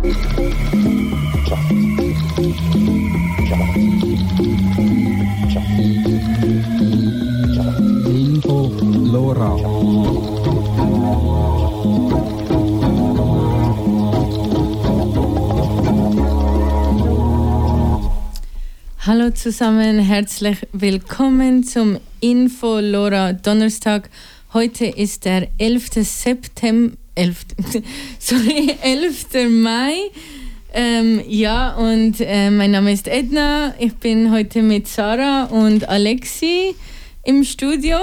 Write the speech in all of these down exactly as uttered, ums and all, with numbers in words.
Info Lora. Hallo zusammen, herzlich willkommen zum Info Lora Donnerstag. Heute ist der elfte September, elfte sorry, elfte Mai. Ähm, ja, und äh, mein Name ist Edna. Ich bin heute mit Sarah und Alexi im Studio.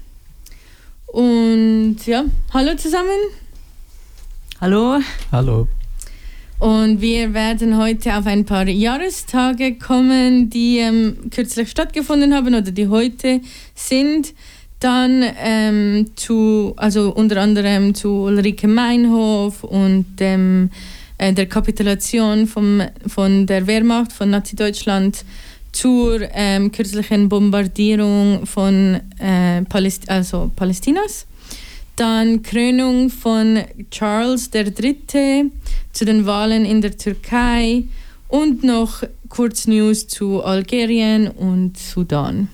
Und ja, hallo zusammen. Hallo. Hallo. Und wir werden heute auf ein paar Jahrestage kommen, die ähm, kürzlich stattgefunden haben oder die heute sind. Dann ähm, zu, also unter anderem zu Ulrike Meinhof und dem, äh, der Kapitulation vom, von der Wehrmacht von Nazi-Deutschland zur ähm, kürzlichen Bombardierung von äh, Paläst- also Palästinas. Dann Krönung von Charles der Dritte zu den Wahlen in der Türkei und noch kurz News zu Algerien und Sudan.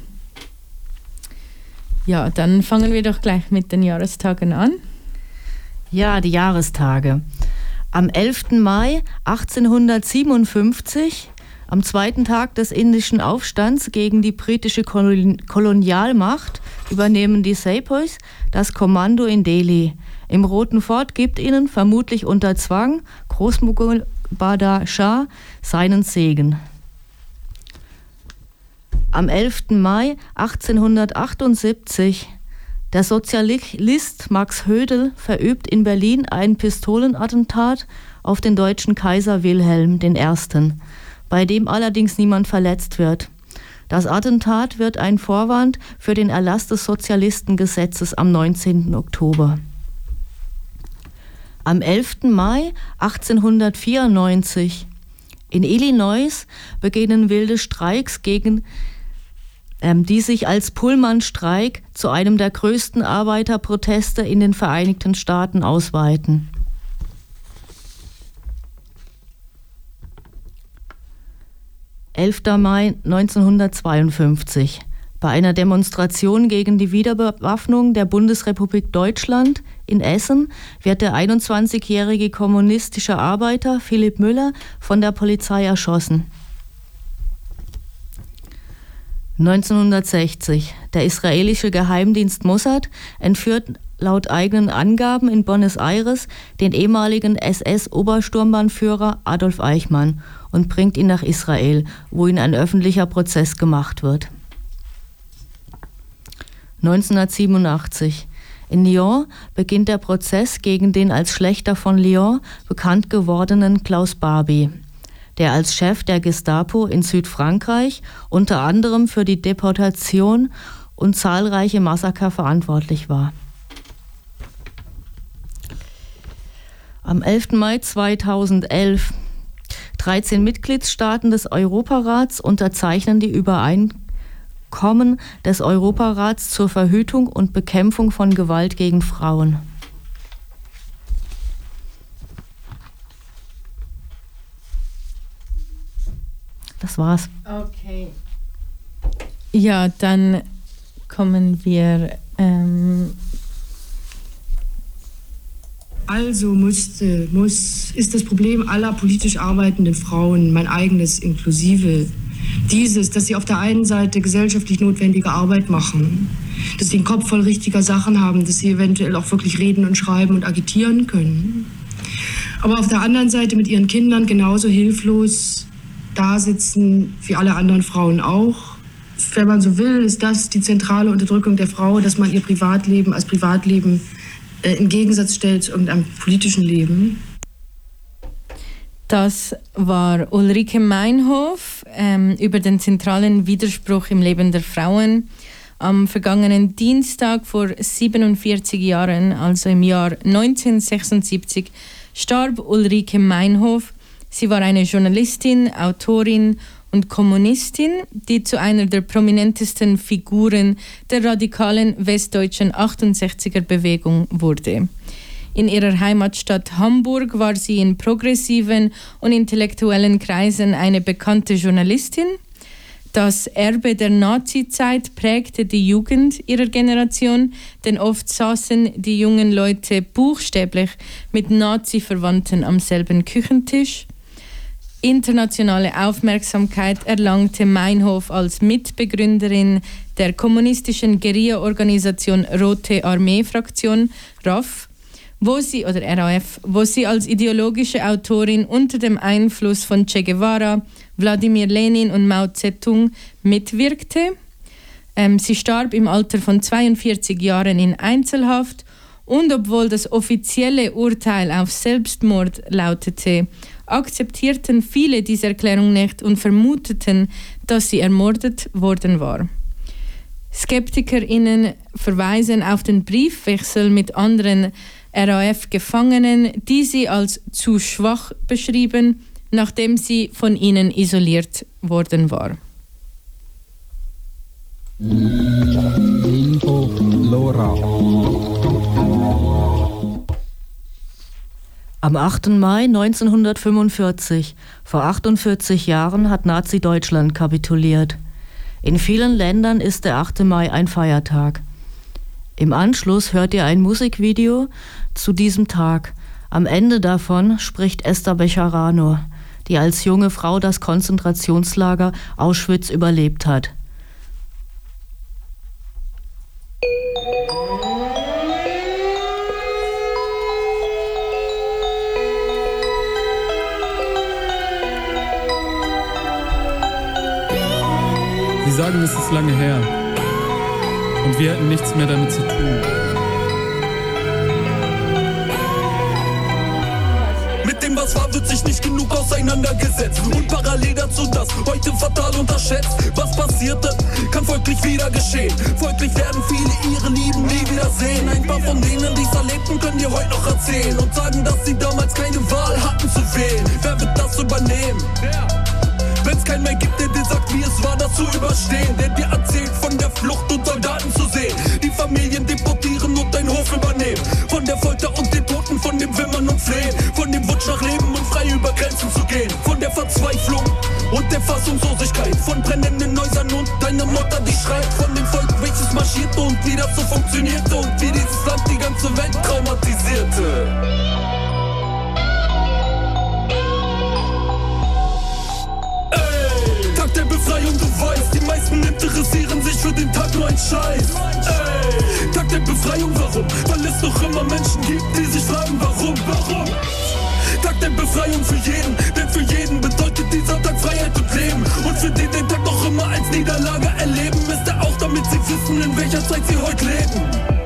Ja, dann fangen wir doch gleich mit den Jahrestagen an. Ja, die Jahrestage. Am elften Mai achtzehnhundertsiebenundfünfzig, am zweiten Tag des indischen Aufstands gegen die britische Kolon- Kolonialmacht, übernehmen die Sepoys das Kommando in Delhi. Im Roten Fort gibt ihnen, vermutlich unter Zwang, Großmogul Badar Shah seinen Segen. Am elften Mai achtzehnhundertachtundsiebzig, der Sozialist Max Hödel verübt in Berlin ein Pistolenattentat auf den deutschen Kaiser Wilhelm der Erste., bei dem allerdings niemand verletzt wird. Das Attentat wird ein Vorwand für den Erlass des Sozialistengesetzes am neunzehnten Oktober. Am elften Mai achtzehnhundertvierundneunzig in Illinois beginnen wilde Streiks, gegen, ähm, die sich als Pullman-Streik zu einem der größten Arbeiterproteste in den Vereinigten Staaten ausweiten. elfter Mai neunzehnhundertzweiundfünfzig. Bei einer Demonstration gegen die Wiederbewaffnung der Bundesrepublik Deutschland in Essen wird der einundzwanzigjährige kommunistische Arbeiter Philipp Müller von der Polizei erschossen. neunzehnhundertsechzig. Der israelische Geheimdienst Mossad entführt laut eigenen Angaben in Buenos Aires den ehemaligen S S-Obersturmbannführer Adolf Eichmann und bringt ihn nach Israel, wo ihm ein öffentlicher Prozess gemacht wird. neunzehnhundertsiebenundachtzig. In Lyon beginnt der Prozess gegen den als Schlächter von Lyon bekannt gewordenen Klaus Barbie, der als Chef der Gestapo in Südfrankreich unter anderem für die Deportation und zahlreiche Massaker verantwortlich war. Am elften Mai zweitausendelf. dreizehn Mitgliedstaaten des Europarats unterzeichnen die Übereinkommen des Europarats zur Verhütung und Bekämpfung von Gewalt gegen Frauen. Das war's. Okay. Ja, dann kommen wir. Ähm Also musste, muss, ist das Problem aller politisch arbeitenden Frauen, mein eigenes inklusive, dieses, dass sie auf der einen Seite gesellschaftlich notwendige Arbeit machen, dass sie den Kopf voll richtiger Sachen haben, dass sie eventuell auch wirklich reden und schreiben und agitieren können, aber auf der anderen Seite mit ihren Kindern genauso hilflos da sitzen wie alle anderen Frauen auch. Wenn man so will, ist das die zentrale Unterdrückung der Frau, dass man ihr Privatleben als Privatleben äh, im Gegensatz stellt zu irgendeinem politischen Leben. Das war Ulrike Meinhof ähm, über den zentralen Widerspruch im Leben der Frauen. Am vergangenen Dienstag vor siebenundvierzig Jahren, also im Jahr neunzehnhundertsechsundsiebzig, starb Ulrike Meinhof. Sie war eine Journalistin, Autorin und Kommunistin, die zu einer der prominentesten Figuren der radikalen westdeutschen achtundsechziger Bewegung wurde. In ihrer Heimatstadt Hamburg war sie in progressiven und intellektuellen Kreisen eine bekannte Journalistin. Das Erbe der Nazi-Zeit prägte die Jugend ihrer Generation, denn oft saßen die jungen Leute buchstäblich mit Nazi-Verwandten am selben Küchentisch. Internationale Aufmerksamkeit erlangte Meinhof als Mitbegründerin der kommunistischen Guerilla-Organisation Rote Armee-Fraktion R A F, wo sie, oder R A F, wo sie als ideologische Autorin unter dem Einfluss von Che Guevara, Wladimir Lenin und Mao Zedong mitwirkte. Ähm, sie starb im Alter von zweiundvierzig Jahren in Einzelhaft und obwohl das offizielle Urteil auf Selbstmord lautete, akzeptierten viele diese Erklärung nicht und vermuteten, dass sie ermordet worden war. SkeptikerInnen verweisen auf den Briefwechsel mit anderen R A F-Gefangenen, die sie als zu schwach beschrieben, nachdem sie von ihnen isoliert worden war. Info Lora. Am achten Mai neunzehnhundertfünfundvierzig, vor achtundvierzig Jahren, hat Nazi-Deutschland kapituliert. In vielen Ländern ist der achte Mai ein Feiertag. Im Anschluss hört ihr ein Musikvideo zu diesem Tag. Am Ende davon spricht Esther Bejarano, die als junge Frau das Konzentrationslager Auschwitz überlebt hat. Sie sagen, es ist lange her und wir hätten nichts mehr damit zu tun. Mit dem, was war, wird sich nicht genug auseinandergesetzt. Und parallel dazu das heute fatal unterschätzt. Was passierte, kann folglich wieder geschehen. Folglich werden viele ihre Lieben nie wiedersehen. Ein paar von denen, die es erlebten, können dir heute noch erzählen und sagen, dass sie damals keine Wahl hatten zu wählen. Wer wird das übernehmen? Wenn's keinen mehr gibt, der dir sagt, wie es war, das zu überstehen. Der dir erzählt von der Flucht und Soldaten zu sehen. Die Familien deportieren und deinen Hof übernehmen. Von der Folter und den Toten, von dem Wimmern und Flehen. Von dem Wunsch nach Leben und frei über Grenzen zu gehen. Von der Verzweiflung und der Fassungslosigkeit. Von brennenden Häusern und deiner Mutter, die schreit. Von dem Volk, welches marschierte und wie das so funktionierte. Und wie dieses Land die ganze Welt traumatisierte. Der Befreiung, du weißt, die meisten interessieren sich für den Tag nur ein Scheiß. Ey, Tag der Befreiung, warum? Weil es noch immer Menschen gibt, die sich fragen, warum, warum? Tag der Befreiung für jeden, denn für jeden bedeutet dieser Tag Freiheit und Leben. Und für die den Tag noch immer als Niederlage erleben, ist er auch, damit sie wissen, in welcher Zeit sie heute leben.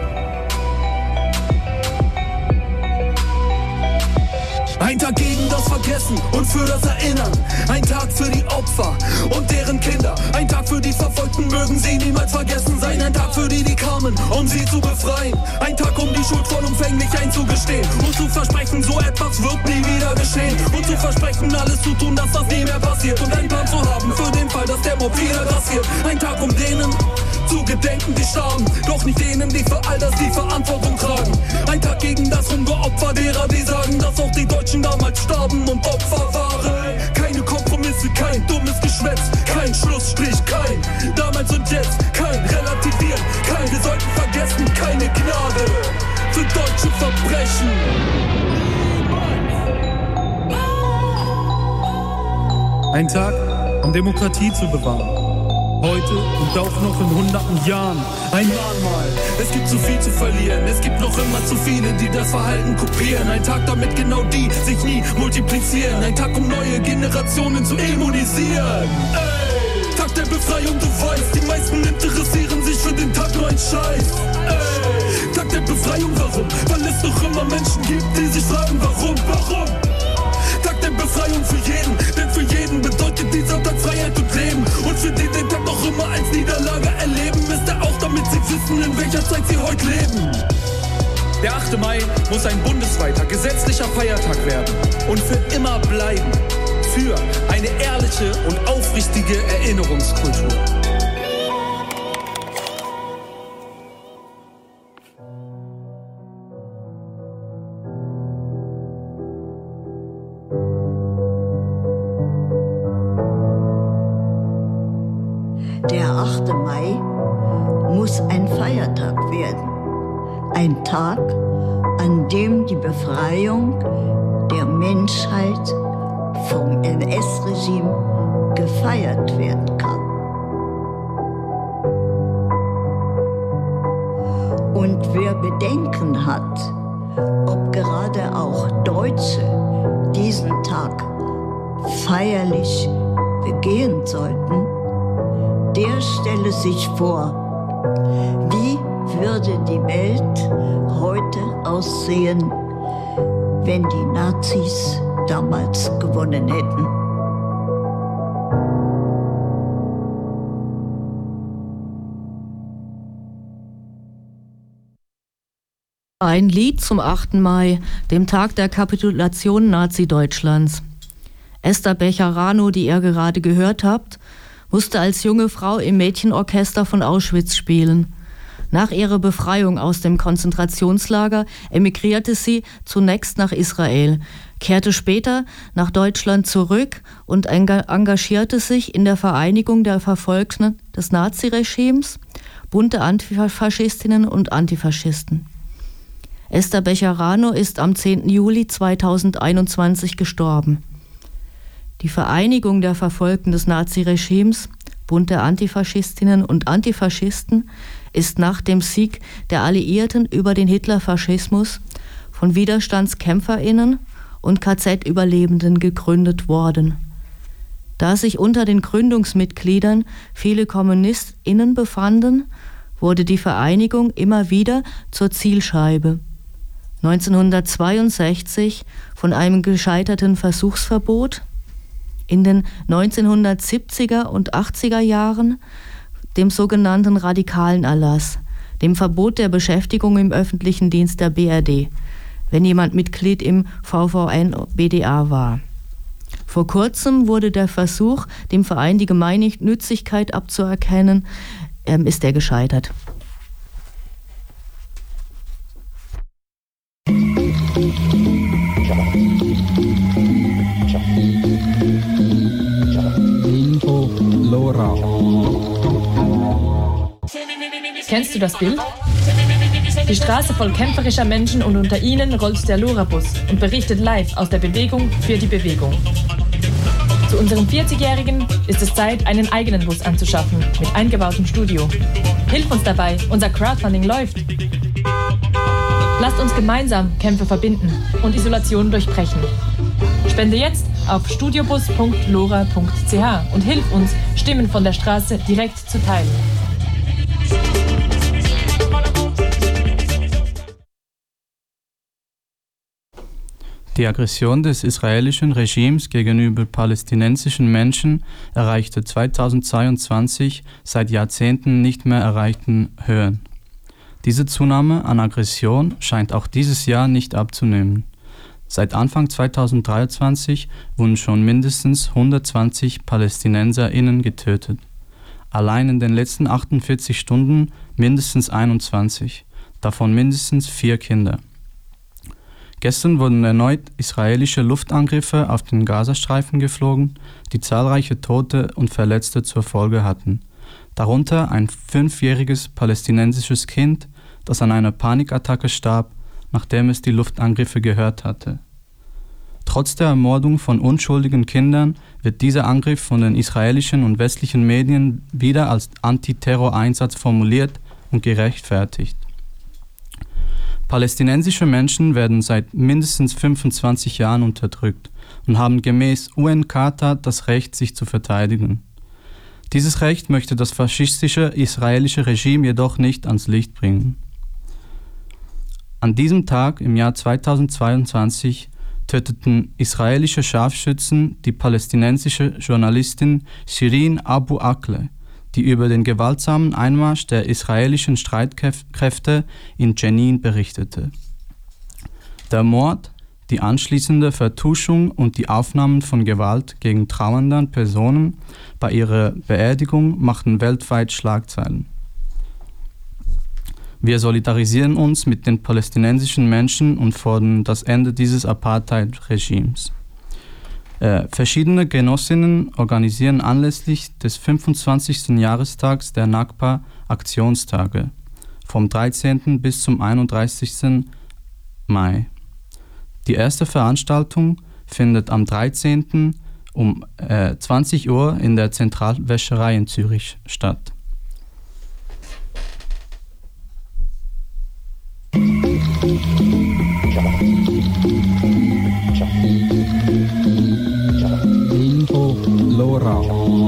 Ein Tag gegen das Vergessen und für das Erinnern. Ein Tag für die Opfer und deren Kinder. Ein Tag für die Verfolgten, mögen sie niemals vergessen sein. Ein Tag für die, die kamen, um sie zu befreien. Ein Tag, um die Schuld vollumfänglich einzugestehen. Und zu versprechen, so etwas wird nie wieder geschehen. Und zu versprechen, alles zu tun, dass das nie mehr passiert. Und einen Plan zu haben für den Fall, dass der Mob wieder passiert. Ein Tag, um denen zu gedenken, die starben. Doch nicht denen, die für all das die Verantwortung tragen. Ein Tag gegen das Hungeropfer derer, die sagen, dass auch die Deutschen damals starben und Opfer waren. Keine Kompromisse, kein dummes Geschwätz, kein Schlussstrich, kein damals und jetzt, kein Relativieren, kein wir sollten vergessen, keine Gnade für deutsche Verbrechen. Ein Tag, um Demokratie zu bewahren. Heute und auch noch in hunderten Jahren. Ein Mahnmal. Es gibt zu viel zu verlieren. Es gibt noch immer zu viele, die das Verhalten kopieren. Ein Tag, damit genau die sich nie multiplizieren. Ein Tag, um neue Generationen zu immunisieren. Ey. Tag der Befreiung, du weißt, die meisten interessieren sich für den Tag nur ein Scheiß. Ey. Tag der Befreiung, warum? Weil es noch immer Menschen gibt, die sich fragen, warum, warum? Tag der Befreiung für jeden, denn für jeden bedeutet dieser Tag Freiheit und Leben. Und für die den Tag noch immer als Niederlage erleben, ist er auch, damit sie wissen, in welcher Zeit sie heute leben. Der achte Mai muss ein bundesweiter, gesetzlicher Feiertag werden und für immer bleiben. Für eine ehrliche und aufrichtige Erinnerungskultur. achte Mai muss ein Feiertag werden. Ein Tag, an dem die Befreiung der Menschheit vom N S-Regime gefeiert werden kann. Und wer Bedenken hat, ob gerade auch Deutsche diesen Tag feierlich begehen sollten, der stelle sich vor, wie würde die Welt heute aussehen, wenn die Nazis damals gewonnen hätten. Ein Lied zum achten Mai, dem Tag der Kapitulation Nazi-Deutschlands. Esther Bejarano, die ihr gerade gehört habt, musste als junge Frau im Mädchenorchester von Auschwitz spielen. Nach ihrer Befreiung aus dem Konzentrationslager emigrierte sie zunächst nach Israel, kehrte später nach Deutschland zurück und engagierte sich in der Vereinigung der Verfolgten des Naziregimes, Bund der Antifaschistinnen und Antifaschisten. Esther Bejarano ist am zehnten Juli zweitausendeinundzwanzig gestorben. Die Vereinigung der Verfolgten des Naziregimes, Bund der Antifaschistinnen und Antifaschisten, ist nach dem Sieg der Alliierten über den Hitlerfaschismus von WiderstandskämpferInnen und K Z-Überlebenden gegründet worden. Da sich unter den Gründungsmitgliedern viele KommunistInnen befanden, wurde die Vereinigung immer wieder zur Zielscheibe. neunzehnhundertzweiundsechzig von einem gescheiterten Versuchsverbot, in den neunzehnhundertsiebziger und achtziger Jahren dem sogenannten radikalen Erlass, dem Verbot der Beschäftigung im öffentlichen Dienst der B R D, wenn jemand Mitglied im V V N-B D A war. Vor kurzem wurde der Versuch, dem Verein die Gemeinnützigkeit abzuerkennen, ähm, ist er gescheitert. Info Lora. Kennst du das Bild? Die Straße voll kämpferischer Menschen und unter ihnen rollt der Lora-Bus und berichtet live aus der Bewegung für die Bewegung. Zu unserem vierzigjährigen ist es Zeit, einen eigenen Bus anzuschaffen mit eingebautem Studio. Hilf uns dabei, unser Crowdfunding läuft. Lasst uns gemeinsam Kämpfe verbinden und Isolation durchbrechen. Spende jetzt auf studiobus punkt lora punkt c h und hilf uns, Stimmen von der Straße direkt zu teilen. Die Aggression des israelischen Regimes gegenüber palästinensischen Menschen erreichte zweitausendzweiundzwanzig seit Jahrzehnten nicht mehr erreichten Höhen. Diese Zunahme an Aggression scheint auch dieses Jahr nicht abzunehmen. Seit Anfang zweitausenddreiundzwanzig wurden schon mindestens hundertzwanzig PalästinenserInnen getötet. Allein in den letzten achtundvierzig Stunden mindestens einundzwanzig, davon mindestens vier Kinder. Gestern wurden erneut israelische Luftangriffe auf den Gazastreifen geflogen, die zahlreiche Tote und Verletzte zur Folge hatten. Darunter ein fünfjähriges palästinensisches Kind, das an einer Panikattacke starb, nachdem es die Luftangriffe gehört hatte. Trotz der Ermordung von unschuldigen Kindern wird dieser Angriff von den israelischen und westlichen Medien wieder als Antiterror-Einsatz formuliert und gerechtfertigt. Palästinensische Menschen werden seit mindestens fünfundzwanzig Jahren unterdrückt und haben gemäß U N-Charta das Recht, sich zu verteidigen. Dieses Recht möchte das faschistische israelische Regime jedoch nicht ans Licht bringen. An diesem Tag im Jahr zweitausendzweiundzwanzig töteten israelische Scharfschützen die palästinensische Journalistin Shirin Abu Akleh, die über den gewaltsamen Einmarsch der israelischen Streitkräfte in Jenin berichtete. Der Mord, die anschließende Vertuschung und die Aufnahmen von Gewalt gegen trauernde Personen bei ihrer Beerdigung machten weltweit Schlagzeilen. Wir solidarisieren uns mit den palästinensischen Menschen und fordern das Ende dieses Apartheid-Regimes. Äh, verschiedene Genossinnen organisieren anlässlich des fünfundzwanzigsten Jahrestags der Nakba Aktionstage vom dreizehnten bis zum einunddreißigsten Mai. Die erste Veranstaltung findet am dreizehnten um äh, zwanzig Uhr in der Zentralwäscherei in Zürich statt. Info Lora.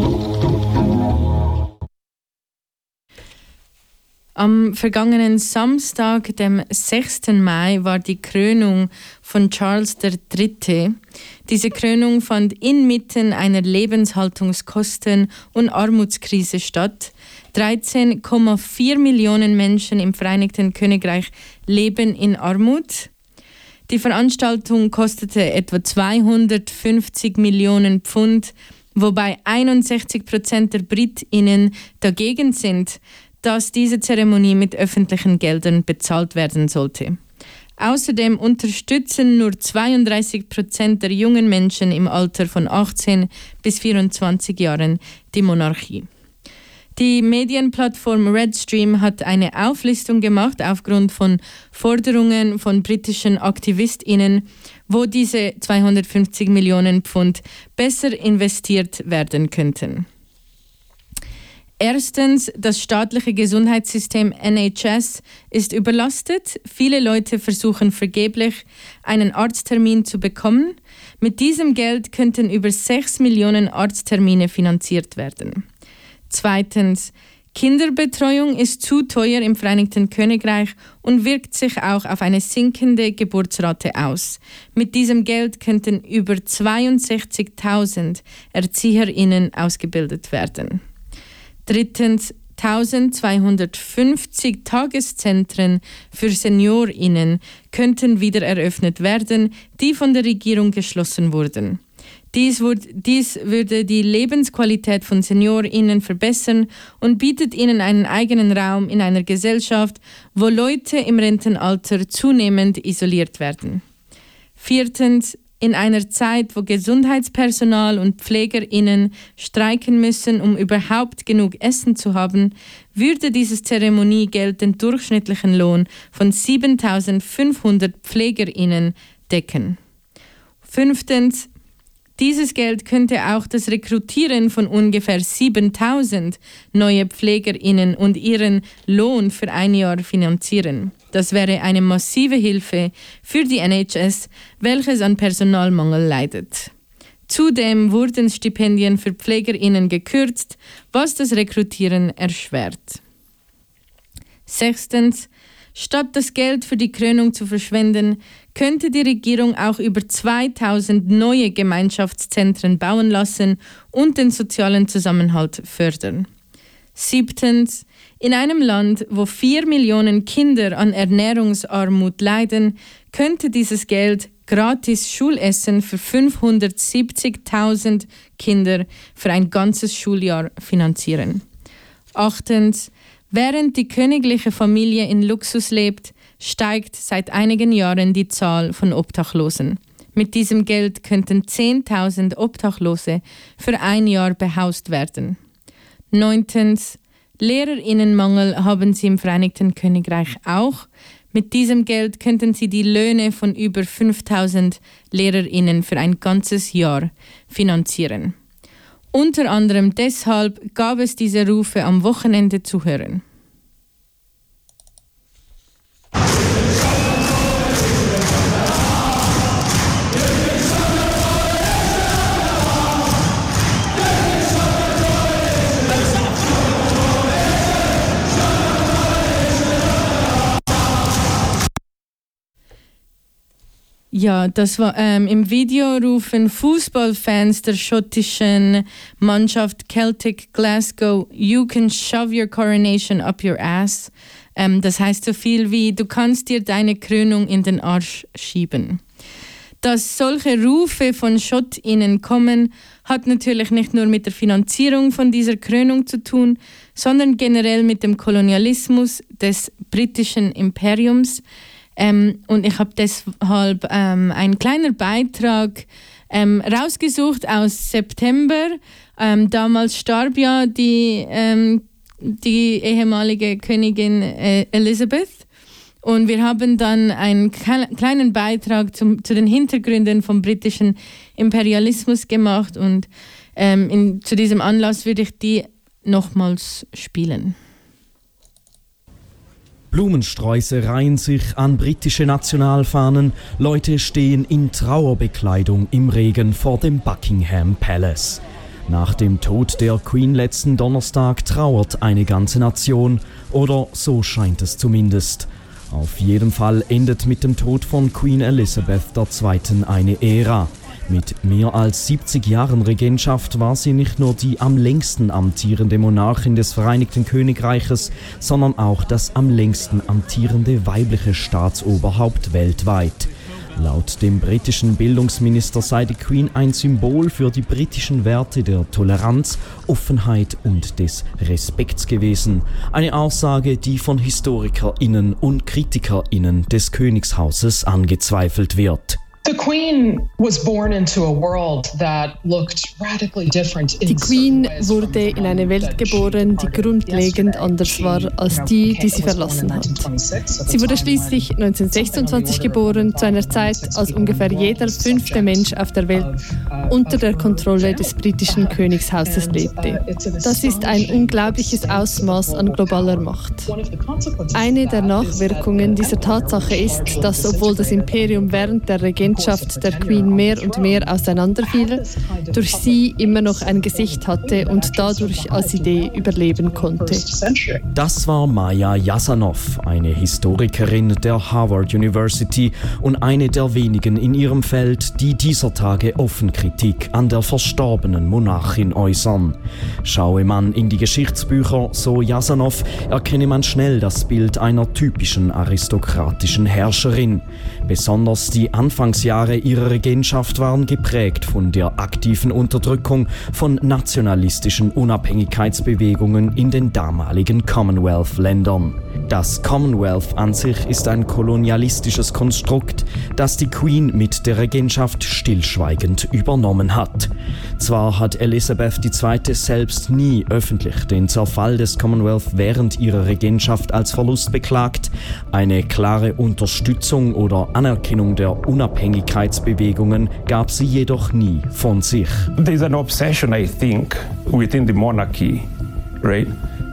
Am vergangenen Samstag, dem sechsten Mai, war die Krönung von Charles der Dritte. Diese Krönung fand inmitten einer Lebenshaltungskosten- und Armutskrise statt. dreizehn Komma vier Millionen Menschen im Vereinigten Königreich leben in Armut. Die Veranstaltung kostete etwa zweihundertfünfzig Millionen Pfund, wobei einundsechzig Prozent der BritInnen dagegen sind, dass diese Zeremonie mit öffentlichen Geldern bezahlt werden sollte. Außerdem unterstützen nur zweiunddreißig Prozent der jungen Menschen im Alter von achtzehn bis vierundzwanzig Jahren die Monarchie. Die Medienplattform Redstream hat eine Auflistung gemacht aufgrund von Forderungen von britischen AktivistInnen, wo diese zweihundertfünfzig Millionen Pfund besser investiert werden könnten. Erstens, das staatliche Gesundheitssystem N H S ist überlastet. Viele Leute versuchen vergeblich, einen Arzttermin zu bekommen. Mit diesem Geld könnten über sechs Millionen Arzttermine finanziert werden. Zweitens, Kinderbetreuung ist zu teuer im Vereinigten Königreich und wirkt sich auch auf eine sinkende Geburtsrate aus. Mit diesem Geld könnten über zweiundsechzigtausend ErzieherInnen ausgebildet werden. Drittens, eintausendzweihundertfünfzig Tageszentren für SeniorInnen könnten wieder eröffnet werden, die von der Regierung geschlossen wurden. Dies, wurde, dies würde die Lebensqualität von SeniorInnen verbessern und bietet ihnen einen eigenen Raum in einer Gesellschaft, wo Leute im Rentenalter zunehmend isoliert werden. Viertens, in einer Zeit, wo Gesundheitspersonal und PflegerInnen streiken müssen, um überhaupt genug Essen zu haben, würde dieses Zeremoniegeld den durchschnittlichen Lohn von siebentausendfünfhundert PflegerInnen decken. Fünftens, dieses Geld könnte auch das Rekrutieren von ungefähr siebentausend neue PflegerInnen und ihren Lohn für ein Jahr finanzieren. Das wäre eine massive Hilfe für die N H S, welches an Personalmangel leidet. Zudem wurden Stipendien für PflegerInnen gekürzt, was das Rekrutieren erschwert. Sechstens, statt das Geld für die Krönung zu verschwenden, könnte die Regierung auch über zweitausend neue Gemeinschaftszentren bauen lassen und den sozialen Zusammenhalt fördern. Siebtens, in einem Land, wo vier Millionen Kinder an Ernährungsarmut leiden, könnte dieses Geld gratis Schulessen für fünfhundertsiebzigtausend Kinder für ein ganzes Schuljahr finanzieren. Achtens, während die königliche Familie in Luxus lebt, steigt seit einigen Jahren die Zahl von Obdachlosen. Mit diesem Geld könnten zehntausend Obdachlose für ein Jahr behaust werden. Neuntens, LehrerInnenmangel haben sie im Vereinigten Königreich auch. Mit diesem Geld könnten sie die Löhne von über fünftausend LehrerInnen für ein ganzes Jahr finanzieren. Unter anderem deshalb gab es diese Rufe am Wochenende zu hören. Ja, das war ähm, im Video rufen Fußballfans der schottischen Mannschaft Celtic Glasgow "You can shove your coronation up your ass". Ähm, das heißt so viel wie "Du kannst dir deine Krönung in den Arsch schieben". Dass solche Rufe von SchottInnen kommen, hat natürlich nicht nur mit der Finanzierung von dieser Krönung zu tun, sondern generell mit dem Kolonialismus des britischen Imperiums. Ähm, und ich habe deshalb ähm, einen kleinen Beitrag ähm, rausgesucht aus September. Ähm, damals starb ja die, ähm, die ehemalige Königin äh, Elizabeth. Und wir haben dann einen kleinen Beitrag zum, zu den Hintergründen vom britischen Imperialismus gemacht. Und ähm, in, zu diesem Anlass würde ich die nochmals spielen. Blumensträuße reihen sich an britische Nationalfahnen, Leute stehen in Trauerbekleidung im Regen vor dem Buckingham Palace. Nach dem Tod der Queen letzten Donnerstag trauert eine ganze Nation, oder so scheint es zumindest. Auf jeden Fall endet mit dem Tod von Queen Elizabeth der Zweiten eine Ära. Mit mehr als siebzig Jahren Regentschaft war sie nicht nur die am längsten amtierende Monarchin des Vereinigten Königreiches, sondern auch das am längsten amtierende weibliche Staatsoberhaupt weltweit. Laut dem britischen Bildungsminister sei die Queen ein Symbol für die britischen Werte der Toleranz, Offenheit und des Respekts gewesen. Eine Aussage, die von HistorikerInnen und KritikerInnen des Königshauses angezweifelt wird. The Queen was born into a world that looked radically different in Die Queen wurde in eine Welt geboren, die grundlegend anders war als die, die sie verlassen hat. Sie wurde schließlich neunzehnhundertsechsundzwanzig geboren, zu einer Zeit, als ungefähr jeder fünfte Mensch auf der Welt unter der Kontrolle des britischen Königshauses lebte. Das ist ein unglaubliches Ausmaß an globaler Macht. Eine der Nachwirkungen dieser Tatsache ist, dass, obwohl das Imperium während der Regentschaft der Queen mehr und mehr auseinanderfiel, durch sie immer noch ein Gesicht hatte und dadurch als Idee überleben konnte. Das war Maja Jasanow, eine Historikerin der Harvard University und eine der wenigen in ihrem Feld, die dieser Tage offen Kritik an der verstorbenen Monarchin äußern. Schaue man in die Geschichtsbücher, so Jasanow, erkenne man schnell das Bild einer typischen aristokratischen Herrscherin. Besonders die Anfangsjahre ihrer Regentschaft waren geprägt von der aktiven Unterdrückung von nationalistischen Unabhängigkeitsbewegungen in den damaligen Commonwealth-Ländern. Das Commonwealth an sich ist ein kolonialistisches Konstrukt, das die Queen mit der Regentschaft stillschweigend übernommen hat. Zwar hat Elisabeth die Zweite selbst nie öffentlich den Zerfall des Commonwealth während ihrer Regentschaft als Verlust beklagt, eine klare Unterstützung oder Anerkennung der Unabhängigkeitsbewegungen gab sie jedoch nie von sich. There's an obsession, I think, within the monarchy, right?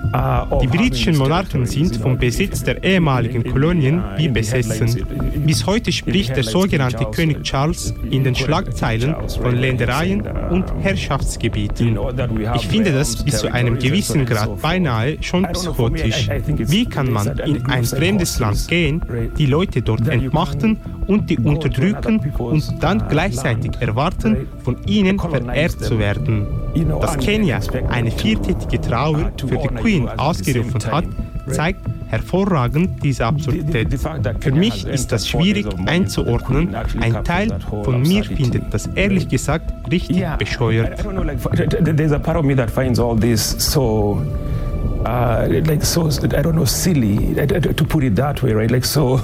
Die britischen Monarchen sind vom Besitz der ehemaligen Kolonien wie besessen. Bis heute spricht der sogenannte König Charles in den Schlagzeilen von Ländereien und Herrschaftsgebieten. Ich finde das bis zu einem gewissen Grad beinahe schon psychotisch. Wie kann man in ein fremdes Land gehen, die Leute dort entmachten und die unterdrücken und dann gleichzeitig erwarten, von ihnen verehrt zu werden? Dass Kenia eine viertägige Trauer für die Queen ausgerufen hat, zeigt hervorragend diese Absurdität. Für mich ist das schwierig einzuordnen. Ein Teil von mir findet das ehrlich gesagt richtig bescheuert. There's a part of me that finds all this so uh, like so I don't know silly to put it that way, right? Like so.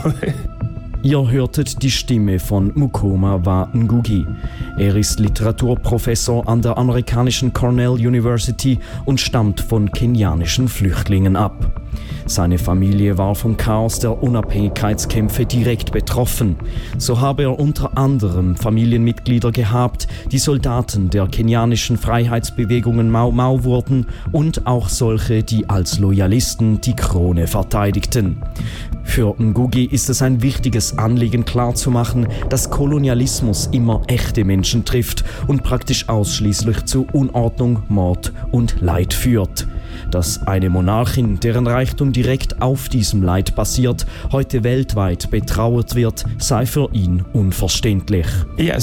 Ihr hörtet die Stimme von Mukoma wa Ngugi. Er ist Literaturprofessor an der amerikanischen Cornell University und stammt von kenianischen Flüchtlingen ab. Seine Familie war vom Chaos der Unabhängigkeitskämpfe direkt betroffen. So habe er unter anderem Familienmitglieder gehabt, die Soldaten der kenianischen Freiheitsbewegungen Mau Mau wurden und auch solche, die als Loyalisten die Krone verteidigten. Für Ngugi ist es ein wichtiges Anliegen klarzumachen, dass Kolonialismus immer echte Menschen trifft und praktisch ausschließlich zu Unordnung, Mord und Leid führt. Dass eine Monarchin, deren Reichtum direkt auf diesem Leid basiert, heute weltweit betrauert wird, sei für ihn unverständlich. Die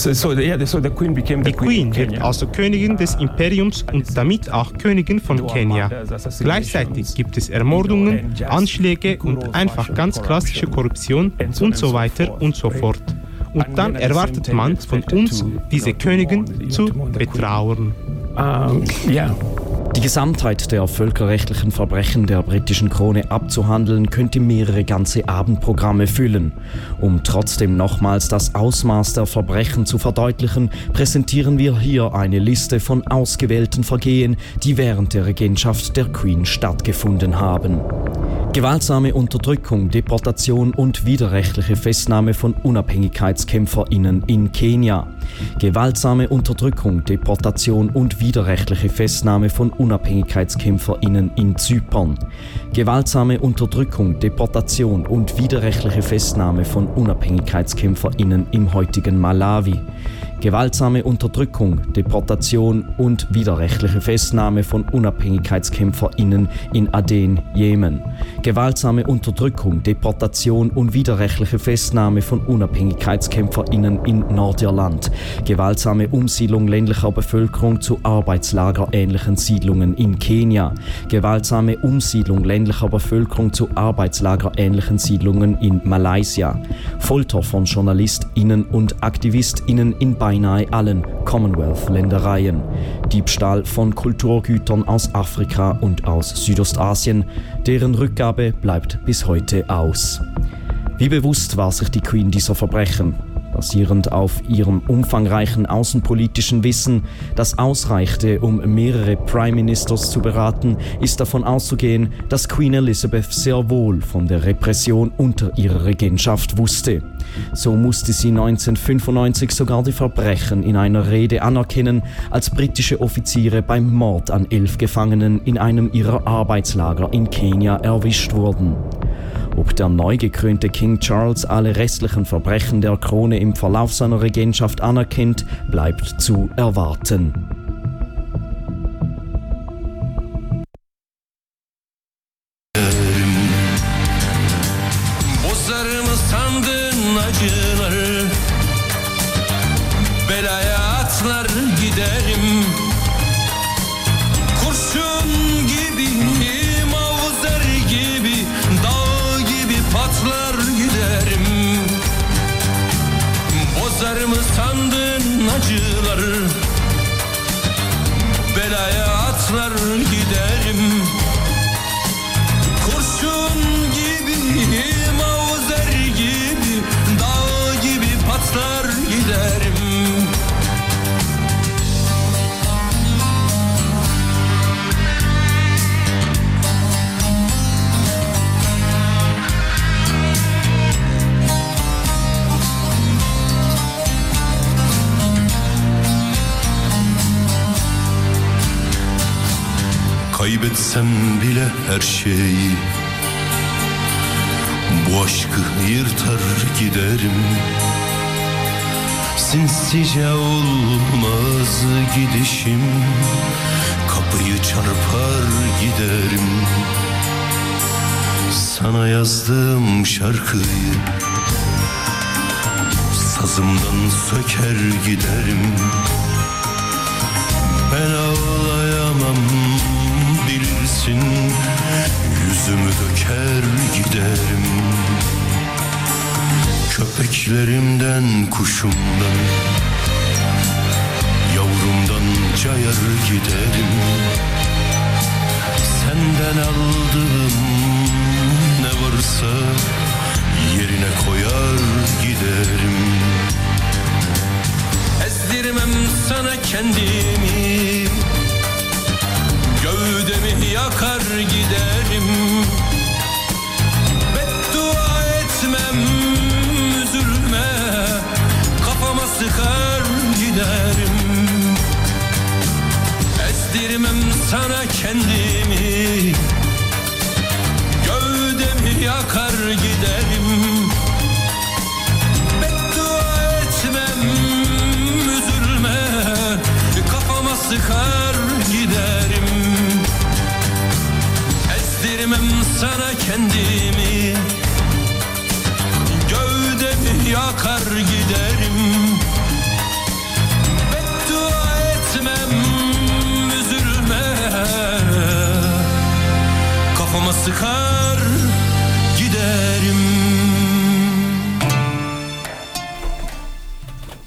Queen wird also Königin des Imperiums und damit auch Königin von Kenia. Gleichzeitig gibt es Ermordungen, Anschläge und einfach ganz klassische Korruption und so weiter und so fort. Und dann erwartet man von uns, diese Königin zu betrauern. Um, yeah. Die Gesamtheit der völkerrechtlichen Verbrechen der britischen Krone abzuhandeln, könnte mehrere ganze Abendprogramme füllen. Um trotzdem nochmals das Ausmaß der Verbrechen zu verdeutlichen, präsentieren wir hier eine Liste von ausgewählten Vergehen, die während der Regentschaft der Queen stattgefunden haben. Gewaltsame Unterdrückung, Deportation und widerrechtliche Festnahme von UnabhängigkeitskämpferInnen in Kenia. Gewaltsame Unterdrückung, Deportation und widerrechtliche Festnahme von UnabhängigkeitskämpferInnen in Zypern. Gewaltsame Unterdrückung, Deportation und widerrechtliche Festnahme von UnabhängigkeitskämpferInnen im heutigen Malawi. Gewaltsame Unterdrückung, Deportation und widerrechtliche Festnahme von UnabhängigkeitskämpferInnen in Aden, Jemen. Gewaltsame Unterdrückung, Deportation und widerrechtliche Festnahme von UnabhängigkeitskämpferInnen in Nordirland. Gewaltsame Umsiedlung ländlicher Bevölkerung zu arbeitslagerähnlichen Siedlungen in Kenia. Gewaltsame Umsiedlung ländlicher Bevölkerung zu arbeitslagerähnlichen Siedlungen in Malaysia. Folter von JournalistInnen und AktivistInnen in beinahe allen Commonwealth-Ländereien. Diebstahl von Kulturgütern aus Afrika und aus Südostasien, deren Rückgabe bleibt bis heute aus. Wie bewusst war sich die Queen dieser Verbrechen? Basierend auf ihrem umfangreichen außenpolitischen Wissen, das ausreichte, um mehrere Prime Ministers zu beraten, ist davon auszugehen, dass Queen Elizabeth sehr wohl von der Repression unter ihrer Regentschaft wusste. So musste sie neunzehnhundertfünfundneunzig sogar die Verbrechen in einer Rede anerkennen, als britische Offiziere beim Mord an elf Gefangenen in einem ihrer Arbeitslager in Kenia erwischt wurden. Ob der neu gekrönte King Charles alle restlichen Verbrechen der Krone im Verlauf seiner Regentschaft anerkennt, bleibt zu erwarten. Bozarımı sandın acıları, belaya atlar giderim. Kurşun gibi, mavzer gibi, dağ gibi patlar giderim. Bozarımı sandın acıları, belaya atlar giderim. Kurşun gibi, mavzer gibi, dağ gibi patlar giderim. Kaybetsem bile her şeyi, bu aşkı yırtar giderim. Sinsice olmaz gidişim, kapıyı çarpar giderim. Sana yazdığım şarkıyı sazımdan söker giderim. Ben ağlayamam bilirsin, yüzümü döker giderim. Köpeklerimden, kuşumdan, yavrumdan cayar giderim. Senden aldığım ne varsa yerine koyar giderim. Ezdirmem sana kendimi, gövdemi yakar giderim. Beddua etmem, üzülme, kafama sıkar giderim. Ezdirmem sana kendimi, gövdemi yakar giderim. Beddua etmem, üzülme, kafama sıkar giderim. Ezdirmem sana kendimi,